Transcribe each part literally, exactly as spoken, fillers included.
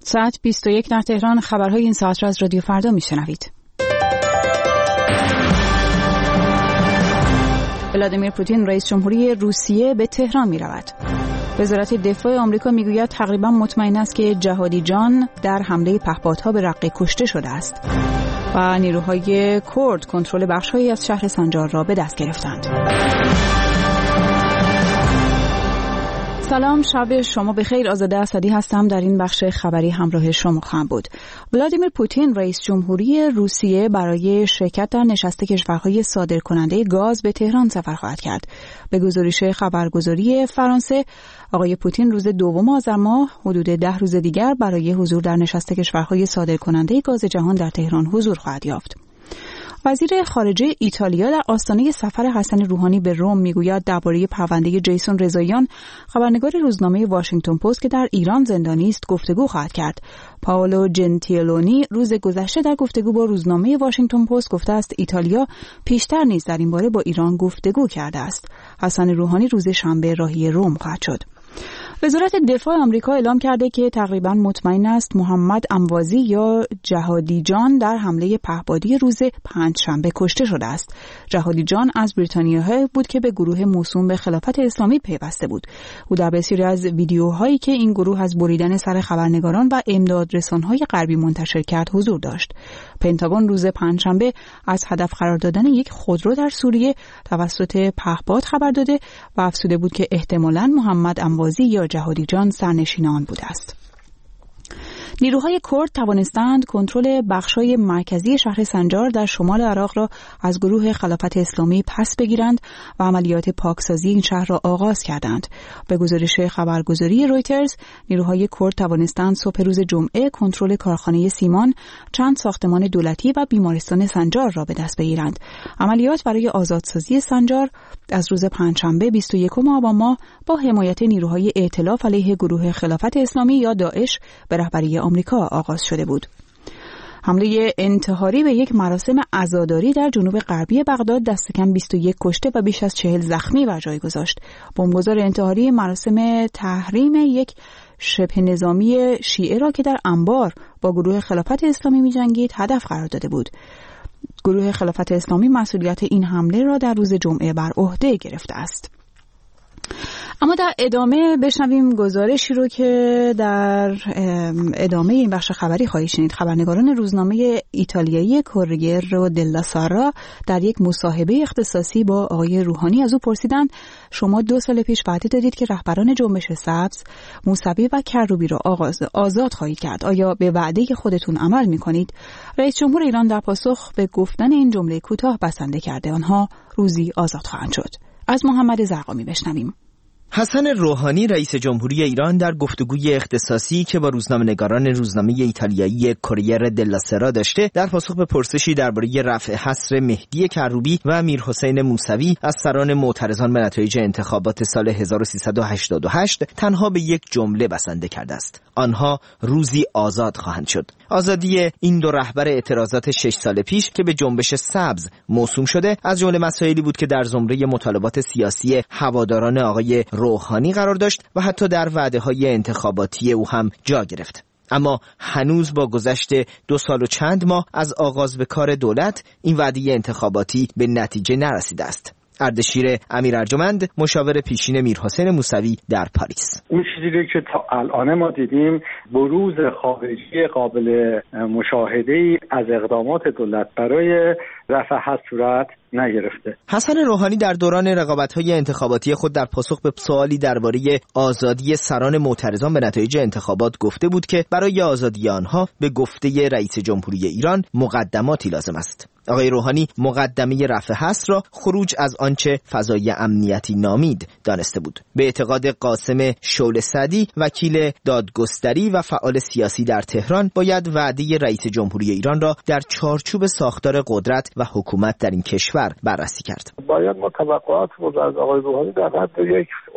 ساعت بیست و یک در تهران. خبرهای این ساعت را از رادیو فردا میشنوید. ولادیمیر پوتین رئیس جمهوری روسیه به تهران می رود. وزارت دفاع آمریکا میگوید تقریبا مطمئن است که جهادی جان در حمله پهپادها به رقه کشته شده است و نیروهای کرد کنترل بخش‌هایی از شهر سنجار را به دست گرفتند. سلام، شب شما بخیر. آزاده اسدی هستم. در این بخش خبری همراه شما خواهم بود. ولادیمیر پوتین رئیس جمهوری روسیه برای شرکت در نشست کشورهای صادرکننده گاز به تهران سفر خواهد کرد. به گزارش خبرگزاری فرانسه، آقای پوتین روز دوم آذر ماه حدود ده روز دیگر برای حضور در نشست کشورهای صادرکننده گاز جهان در تهران حضور خواهد یافت. وزیر خارجه ایتالیا در آستانه سفر حسن روحانی به روم میگوید درباره پرونده جیسون رضاییان، خبرنگار روزنامه واشنگتن پست که در ایران زندانی است، گفتگو خواهد کرد. پائولو جنتیلونی روز گذشته در گفتگو با روزنامه واشنگتن پست گفته است ایتالیا پیشتر نیز در این باره با ایران گفتگو کرده است. حسن روحانی روز شنبه راهی روم خواهد شد. وزارت دفاع آمریکا اعلام کرده که تقریباً مطمئن است محمد اموازی یا جهادی جان در حمله پهپادی روز پنجشنبه کشته شده است. جهادی جان از بریتانیایی بود که به گروه موسوم به خلافت اسلامی پیوسته بود. او در بسیاری از ویدیوهایی که این گروه از بریدن سر خبرنگاران و امدادرسان‌های غربی منتشر کرد حضور داشت. پنتاگون روز پنجشنبه از هدف قرار دادن یک خودرو در سوریه توسط پهپاد خبر داده و افزوده بود که احتمالاً محمد اموازی یا جهادی جان سرنشین آن بوده است. نیروهای کرد توانستند کنترل بخش‌های مرکزی شهر سنجار در شمال عراق را از گروه خلافت اسلامی پس بگیرند و عملیات پاکسازی این شهر را آغاز کردند. به گزارش خبرگزاری رویترز، نیروهای کرد توانستند صبح روز جمعه کنترل کارخانه سیمان، چند ساختمان دولتی و بیمارستان سنجار را به دست بگیرند. عملیات برای آزادسازی سنجار از روز پنجشنبه بیست و یکم آبان ماه با حمایت نیروهای ائتلاف علیه گروه خلافت اسلامی یا داعش به رهبری آمریکا آغاز شده بود. حمله انتحاری به یک مراسم عزاداری در جنوب غربی بغداد دست کم بیست و یک کشته و بیش از چهل زخمی بر جای گذاشت. بمبگذار انتحاری مراسم تحریم یک شبه نظامی شیعه را که در انبار با گروه خلافت اسلامی می‌جنگید هدف قرار داده بود. گروه خلافت اسلامی مسئولیت این حمله را در روز جمعه بر عهده گرفته است. اما در ادامه بشنویم گزارشی رو که در ادامه این بخش خبری خواهید شنید. خبرنگاران روزنامه ایتالیایی کوریره دلا سرا در یک مصاحبه اختصاصی با آقای روحانی از او پرسیدند شما دو سال پیش وعده دادید که رهبران جنبش سبز، موسوی و کروبی را آغاز آزاد خواهید کرد. آیا به وعده خودتون عمل می‌کنید؟ رئیس جمهور ایران در پاسخ به گفتن این جمله کوتاه بسنده کرده آنها روزی آزاد خواهند شد. از محمد زرقامی بشنویم. حسن روحانی رئیس جمهوری ایران در گفتگوی اختصاصی که با روزنامه‌نگاران روزنامه ایتالیایی کوریره دلا سرا داشته در پاسخ به پرسشی درباره رفع حصر مهدی کروبی و میرحسین موسوی از سران معترضان به نتایج انتخابات سال هزار و سیصد و هشتاد و هشت تنها به یک جمله بسنده کرده است: آنها روزی آزاد خواهند شد. آزادی این دو رهبر اعتراضات شش سال پیش که به جنبش سبز موسوم شده از جمله مسائلی بود که در زمره مطالبات سیاسی هواداران آقای روحانی قرار داشت و حتی در وعده‌های انتخاباتی او هم جا گرفت. اما هنوز با گذشت دو سال و چند ماه از آغاز به کار دولت این وعده انتخاباتی به نتیجه نرسیده است. اردشیر امیرارجمند، مشاور پیشین میرحسین موسوی در پاریس: اون چیزی که تا الان ما دیدیم بروز خارجی قابل مشاهده‌ای از اقدامات دولت برای رفع حصر صورت نگرفته. حسن روحانی در دوران رقابت‌های انتخاباتی خود در پاسخ به سوالی درباره آزادی سران معترضان به نتایج انتخابات گفته بود که برای آزادی آنها به گفته رئیس جمهوری ایران مقدماتی لازم است. آقای روحانی مقدمه رفع حصر را خروج از آنچه فضای امنیتی نامید دانسته بود. به اعتقاد قاسم شعله سعدی، وکیل دادگستری و فعال سیاسی در تهران، باید وعده رئیس جمهوری ایران را در چارچوب ساختار قدرت و حکومت در این کشور بررسی کرد. باید ما توقعات رو از آقای روحانی در حد یک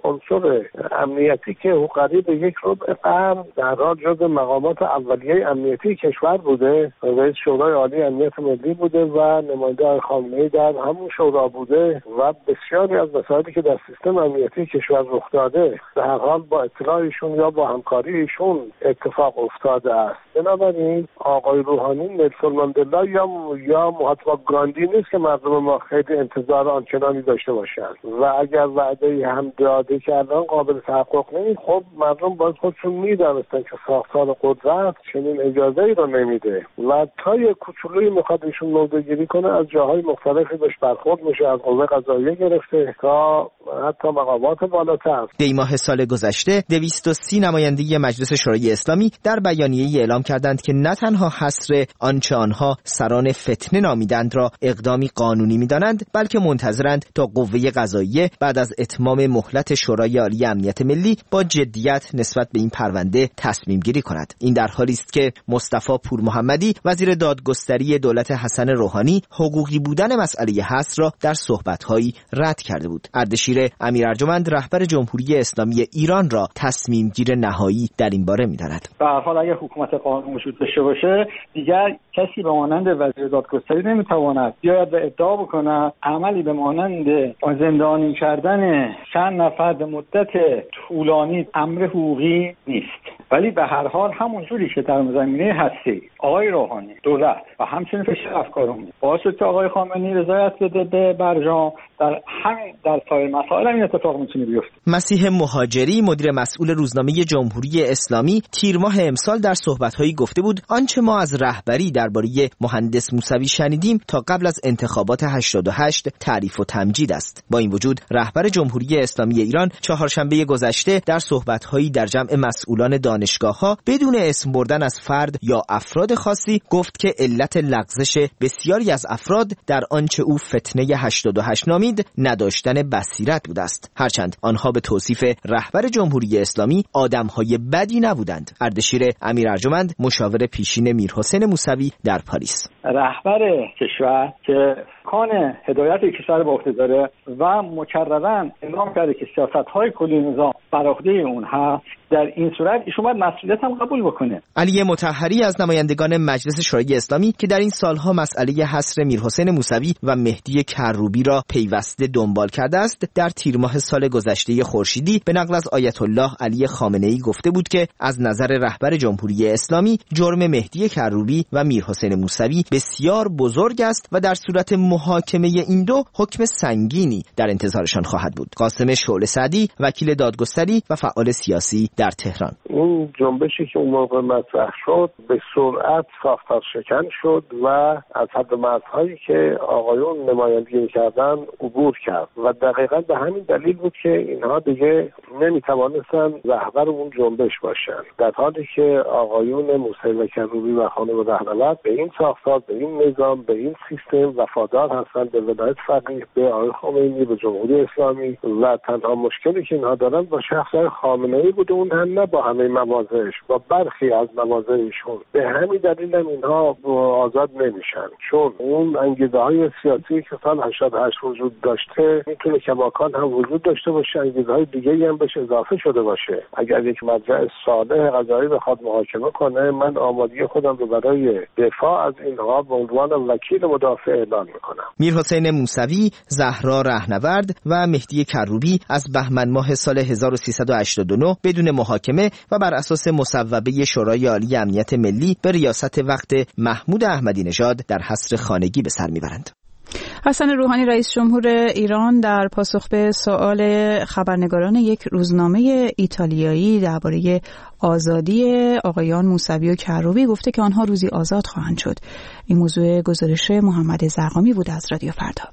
عنصر امنیتی که قریب به یک ربع قرن در حال جز مقامات اولیه امنیتی کشور بوده، رئیس شورای عالی امنیت ملی بوده و نماینده آقای خامنه‌ای در همون شورا بوده و بسیاری از مسائلی که در سیستم امنیتی کشور رخ داده در حال با اطلاع ایشون یا با همکاری ایشون اتفاق افتاده است. بنابراین آقای روحانی نلسون ماندلا یا یا مهاتما گاندی نیست که مردم ما خیلی انتظار آنچنانی داشته باشند و اگر وعده هم داده که الان قابل تحقق نیست، خب مردم باید خودشون میدانستن که ساختار قدرت چنین اجازه ای رو نمیده و تا یک کوچولویی میخواد ایشون موضع‌گیری کنه از جاهای مختلفی بهش برخورد میشه، از قوه قضاییه گرفته تا حتی مقامات بالاتر. دی ماه سال گذشته دویست و سی نماینده مجلس شورای اسلامی در بیانیه‌ای اعلام کردند که نه تنها حصر آنچه آنها سران فتنه نامیدند را اقدامی قانونی می‌دانند، بلکه منتظرند تا قوه قضاییه بعد از اتمام مهلت شورای عالی امنیت ملی با جدیت نسبت به این پرونده تصمیم گیری کند. این در حالی است که مصطفی پورمحمدی وزیر دادگستری دولت حسن روحانی حقوقی بودن مسئله حصر را در صحبت‌هایی رد کرده بود. اردشیر امیرارجمند رهبر جمهوری اسلامی ایران را تصمیم گیر نهایی در این باره می‌داند. به هر حال اگر حکومت قانون وجود داشته باشه، دیگر کسی به مانند وزیر دادگستری نمیتواند بیاید و ادعا بکند عملی به مانند زندانی کردن چند نفر به مدت طولانی امر حقوقی نیست. ولی به هر حال همون جوری که در زمینه هستی آقای روحانی دولت و همچنین فشار افکارمون باعث شد که آقای خامنه‌ای رضایت بده به برجام، در همین در سایر مسائل این اتفاق میتونه بیفته. مسیح مهاجری مدیر مسئول روزنامه جمهوری اسلامی تیر ماه امسال در صحبت‌هایی گفته بود آنچه ما از رهبری درباره مهندس موسوی شنیدیم تا قبل از انتخابات هشتاد و هشت تعریف و تمجید است. با این وجود رهبر جمهوری اسلامی ایران چهارشنبه گذشته در صحبت‌هایی در جمع مسئولان دانشگاه‌ها بدون اسم بردن از فرد یا افراد خاصی گفت که علت لغزش بسیاری از افراد در آنچه او فتنه هشتاد و هشت نامید نداشتن بصیرت بود است، هرچند آنها به توصیف رهبر جمهوری اسلامی آدم‌های بدی نبودند. اردشیر امیرارجمند مشاور پیشین میرحسین موسوی در پاریس: رهبر کشور که کان هدایت کشور به عهده داره و مکرراً اعلام کرده که سیاست‌های کلی نظام بر عهده اون هست، در این صورت ایشون باید مسئولیت هم قبول بکنه. علی مطهری از نمایندگان مجلس شورای اسلامی که در این سالها مسئله حصر میرحسین موسوی و مهدی کروبی را پیوسته دنبال کرده است، در تیر ماه سال گذشته خورشیدی به نقل از آیت الله علی خامنه‌ای گفته بود که از نظر رهبر جمهوری اسلامی جرم مهدی کروبی و میرحسین موسوی بسیار بزرگ است و در صورت محاکمه این دو حکم سنگینی در انتظارشان خواهد بود. قاسم شعله سعدی وکیل دادگستری و فعال سیاسی در تهران: این جنبشی که اون موقع مطرح شد به سرعت ساختار شکن شد و از حد مرزهایی که آقایون نمایندگی کردن عبور کرد و دقیقاً به همین دلیل بود که اینها دیگه نمیتوانستن رهبر اون جنبش باشن، در حالی که آقایون موسوی و کروبی و خانم رهنورد به این ساختار، به این نظام، به این سیستم وفادار هستند، به ولایت فقیه، به آقای خمینی، به جمهوری اسلامی و تنها مشکلی که اینها دارن با شخص خامنه‌ای بود، اون هم نه با همه مواضعش، با برخی از مواضعشون. به همین دلیل هم اینها آزاد نمیشن، چون اون انگیزه‌های سیاسی که سال هشتاد و هشت وجود داشته میتونه کماکان هم وجود داشته باشه، انگیزه‌های دیگه‌ای هم بهش اضافه شده باشه. اگر یک مرجع صالح قضایی بخواد محاکمه کنه، من آمادگی خودم رو برای دفاع از اینها به عنوان وکیل مدافع اعلان میکنم. میرحسین موسوی، زهرا رهنورد و مهدی کروبی از بهمن ماه سال هزار و سیصد و هشتاد و نه بدون محاکمه و بر اساس مصوبه شورای عالی امنیت ملی به ریاست وقت محمود احمدی نژاد در حصر خانگی به سر میبرند. حسن روحانی رئیس جمهور ایران در پاسخ به سؤال خبرنگاران یک روزنامه ایتالیایی درباره آزادی آقایان موسوی و کروبی گفته که آنها روزی آزاد خواهند شد. این موضوع گزارش محمد زرقامی بود از رادیو فردا.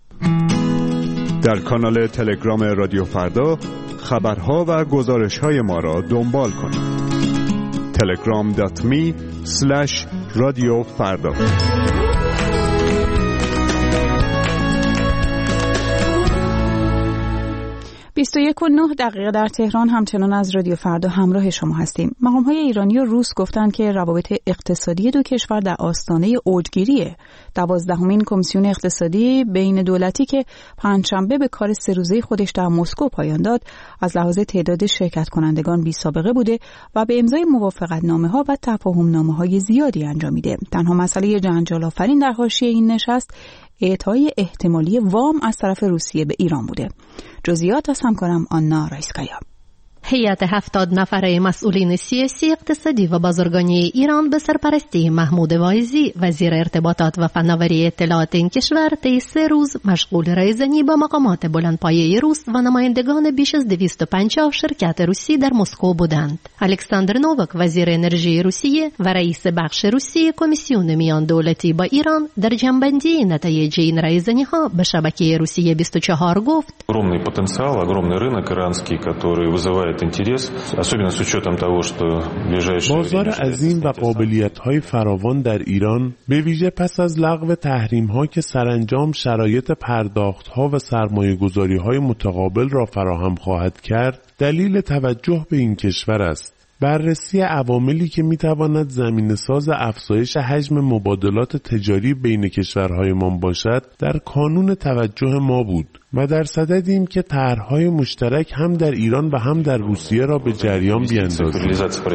در کانال تلگرام رادیو فردا خبرها و گزارش‌های ما را دنبال کنید. تلگرام دات می اسلش رادیو فردا. بیست و یک و نه دقیقه در تهران همچنان از رادیو فردا همراه شما هستیم. مقام‌های ایرانی و روس گفتند که روابط اقتصادی دو کشور در آستانه اوجگیریه. دوازدهمین کمیسیون اقتصادی بین دولتی که پنجشنبه به کار سه روزه خودش در مسکو پایان داد، از لحاظ تعداد شرکت کنندگان بی سابقه بوده و به امضای موافقتنامه‌ها و تفاهم‌نامه‌های زیادی انجامیده. تنها مسئله جنجال آفرین در حاشیه این نشست اعطای احتمالی وام از طرف روسیه به ایران بوده. جزئیات از همکارم آنا رایسکایا. هیئت هفتاد نفره مسئولین سیاسی، اقتصادی و بازرگانی ایران به سرپرستی محمود وایزی وزیر ارتباطات و فناوری اطلاعات این کشور طی سه روز مشغول رایزنی با مقامات بلندپایه روس و نمایندگان بیش از دویست و پنجاه شرکت روسی در مسکو بودند. الکساندر نووک وزیر انرژی روسیه و رئیس بخش روسی کمیسیون میان دولتی با ایران در جنبندی نتایج این رایزنی‌ها به شبکه روسیه بیست و چهار گفت: огромный потенциал, огромный рынок иранский, который вызывает интерес, особенно с учетом того, что ближайшие بازار عظیم و قابلیت‌های فراوان در ایران به ویژه پس از لغو تحریم‌ها که سرانجام شرایط پرداخت‌ها و سرمایه‌گذاری‌های متقابل را فراهم خواهد کرد، دلیل توجه به این کشور است. بررسی عواملی که میتواند زمینه‌ساز افزایش حجم مبادلات تجاری بین کشورهایمان باشد در کانون توجه ما بود و در صددیم که طرح‌های مشترک هم در ایران و هم در روسیه را به جریان بیاندازیم.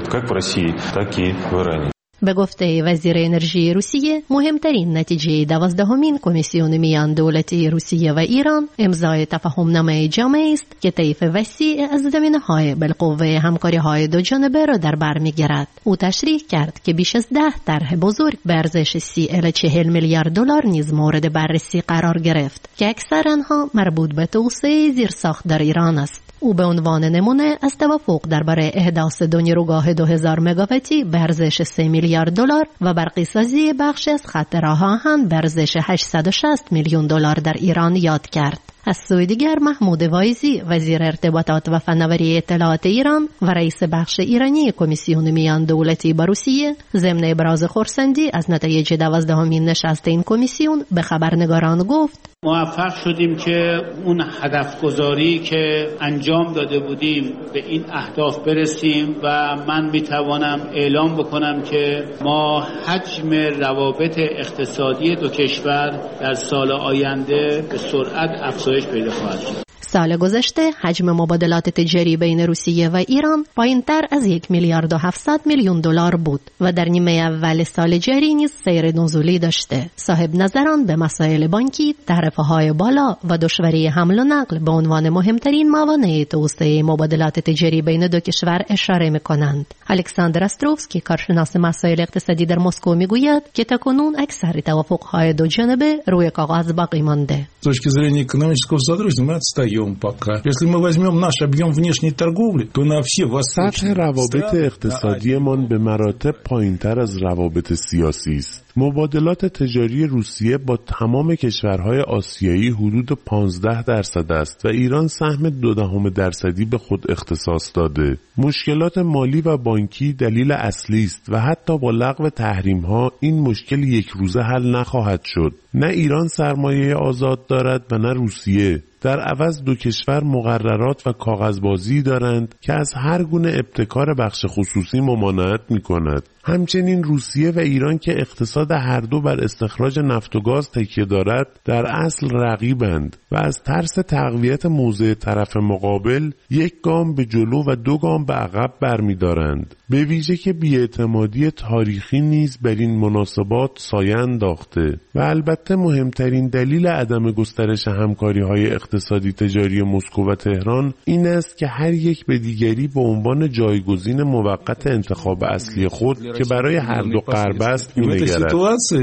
به گفته وزیر انرژی روسیه، مهمترین نتیجه دوازدهمین کمیسیون میان دولتی روسیه و ایران امضای تفاهمنامه جامع است که طیف وسیع از زمینه‌های بالقوه همکاری‌های دو جانبه را در بر می‌گیرد. او تشریح کرد که بیش از ده طرح بزرگ به ارزش سی الی چهل میلیارد دلار نیز مورد بررسی قرار گرفت که اکثر آنها مربوط به توسعه زیرساخت در ایران است. او به عنوان نمونه از توافق درباره احداث دو نیروگاه دو هزار مگاواتی به ارزش سه میلیارد دلار و برقی سازی بخشی از خط راه آهن به ارزش هشتصد و شصت میلیون دلار در ایران یاد کرد. از سوی دیگر محمود وایزی وزیر ارتباطات و فناوری اطلاعات ایران و رئیس بخش ایرانی کمیسیون میان دولتی با روسیه ضمن ابراز خرسندی از نتایج دوازدهمین نشست این کمیسیون به خبرنگاران گفت: موفق شدیم که اون هدف گذاری که انجام داده بودیم به این اهداف برسیم و من میتوانم اعلام بکنم که ما حجم روابط اقتصادی دو کشور در سال آینده به سرعت افزایش پیدا خواهد کرد. سال گذشته حجم مبادلات تجاری بین روسیه و ایران پایین‌تر از یک میلیارد و هفتصد میلیون دلار بود و در نیمه اول سال جاری نیز سیر نزولی داشته. صاحب نظران به مسائل بانکی، تعرفه‌های بالا و دشواری حمل و نقل به عنوان مهمترین موانع توسعه مبادلات تجاری بین دو کشور اشاره می‌کنند. الکساندر استروفسکی کارشناس مسائل اقتصادی در مسکو می‌گوید که تاکنون اکثر توافق‌های دو جانبه روی کاغذ باقی مانده. С точки зрения экономического сотрудничества мы отстаем пока. Если мы возьмем наш объем внешней торговли, то на все восточные سطح روابط اقتصادیمان به مراتب پایین‌تر از روابط سیاسی است. مبادلات تجاری روسیه با تمام کشورهای آسیایی حدود پانزده درصد است و ایران سهم دو دهم درصدی به خود اختصاص داده. مشکلات مالی و بانکی دلیل اصلی است و حتی با لغو تحریم‌ها این مشکل یک روزه حل نخواهد شد. نه ایران سرمایه آزاد دارد و نه روسیه. در عوض دو کشور مقررات و کاغذبازی دارند که از هر گونه ابتکار بخش خصوصی ممانعت می‌کند. همچنین روسیه و ایران که اقتصاد هر دو بر استخراج نفت و گاز تکیه دارد در اصل رقیبند و از ترس تقویت موضع طرف مقابل یک گام به جلو و دو گام به عقب برمی‌دارند. به ویژه که بی‌اعتمادی تاریخی نیز بر این مناسبات سایه انداخته و البته مهمترین دلیل عدم گسترش همکاری‌های اقتصادی تجاری مسکو و تهران این است که هر یک به دیگری به عنوان جایگزین موقت انتخاب اصلی خود که برای هر دو غرب است می‌نگرد.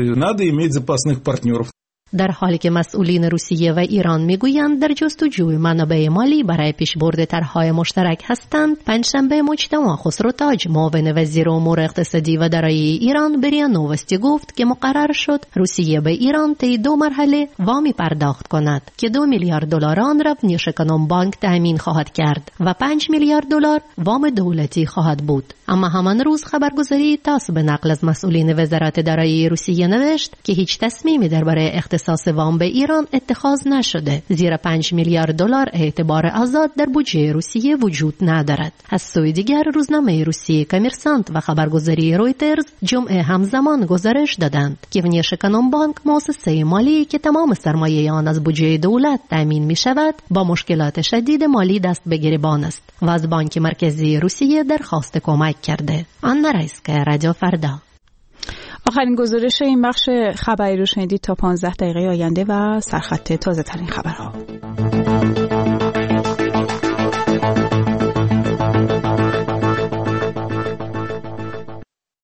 در حالی که مسئولین روسیه و ایران میگویند در جستجوی منابع مالی برای پیشبرد طرح‌های مشترک هستند، پنجشنبه مجتمع خسروتاج معاون وزیر امور اقتصادی و دارایی ایران به ریا نووستی گفت که مقرر شد روسیه به ایران طی دو مرحله وامی پرداخت کند که دو میلیارد دلار آن را نیش اکونوم بانک تامین خواهد کرد و پنج میلیارد دلار وام دولتی خواهد بود. اما همان روز خبرگزاری تاس به نقل از مسئولین وزارت دارایی روسیه نوشت که هیچ تصمیمی درباره اختصاص وام به ایران اتخاذ نشده، زیرا پنج میلیارد دلار اعتبار آزاد در بودجه روسیه وجود ندارد. از سوی دیگر روزنامه روسیه کامرسانت و خبرگزاری رویترز جمعه همزمان گزارش دادند که ونیشکنومبانک، مؤسسه مالی که تمام سرمایه آن از بودجه دولت تامین می شود، با مشکلات شدید مالی دست به گریبان است و از بانک مرکزی روسیه درخواست کمک کرده. آنا رایسکا، رادیو فردا. آخرین گزارش این بخش خبری رو شنیدید. تا پانزده دقیقه آینده و سرخط تازه ترین خبرها.